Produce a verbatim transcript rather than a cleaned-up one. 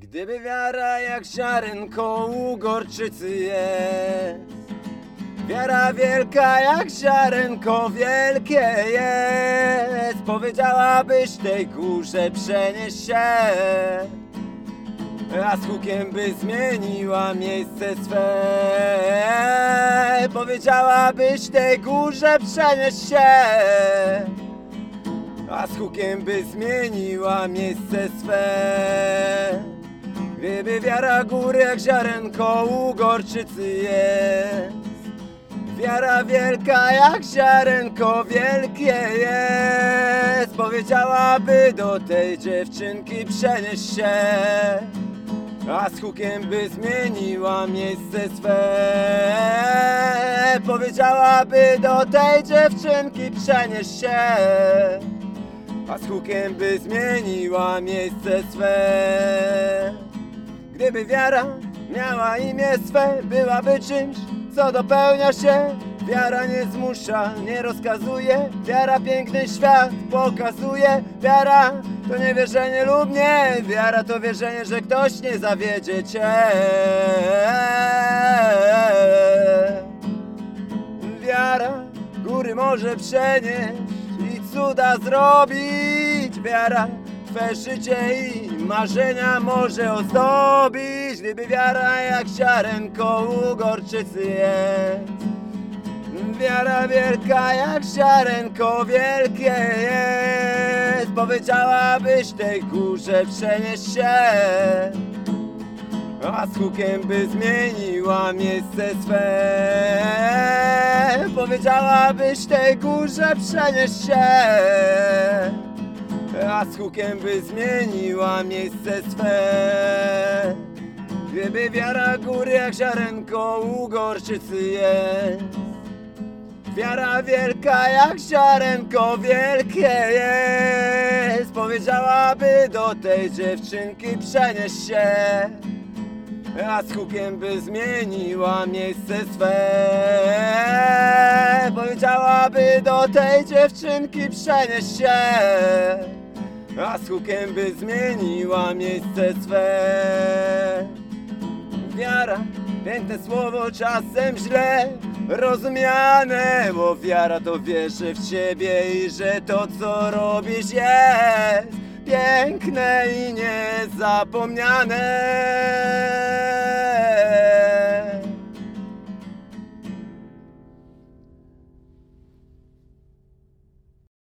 Gdyby wiara jak ziarenko u gorczycy jest, wiara wielka jak ziarenko wielkie jest, powiedziałabyś tej górze przenieś się, a z hukiem by zmieniła miejsce swe. Powiedziałabyś tej górze przenieś się, a z hukiem by zmieniła miejsce swe. Gdyby wiara góry jak ziarenko u gorczycy jest, wiara wielka jak ziarenko wielkie jest, powiedziałaby do tej dziewczynki przenieś się, a z hukiem by zmieniła miejsce swe. Powiedziałaby do tej dziewczynki przenieś się, a z hukiem by zmieniła miejsce swe. Gdyby wiara miała imię swe, byłaby czymś, co dopełnia się. Wiara nie zmusza, nie rozkazuje, wiara piękny świat pokazuje. Wiara to nie wierzenie lub nie, wiara to wierzenie, że ktoś nie zawiedzie cię. Wiara góry może przenieść i cuda zrobić. Wiara twe życie i marzenia może ozdobić. Gdyby wiara jak ziarenko u gorczycy jest, wiara wielka jak ziarenko wielkie jest, powiedziałabyś tej górze przenieś się, a z hukiem by zmieniła miejsce swe. Powiedziałabyś tej górze przenieś się, a z hukiem by zmieniła miejsce swe. Gdyby wiara góry jak ziarenko u gorczycy jest, wiara wielka jak ziarenko wielkie jest, powiedziałaby do tej dziewczynki przenieś się, a z hukiem by zmieniła miejsce swe. Powiedziałaby do tej dziewczynki przenieś się, a z hukiem by zmieniła miejsce swe. Wiara, piękne słowo, czasem źle rozumiane, bo wiara to wierzę w ciebie i że to co robisz jest piękne i niezapomniane.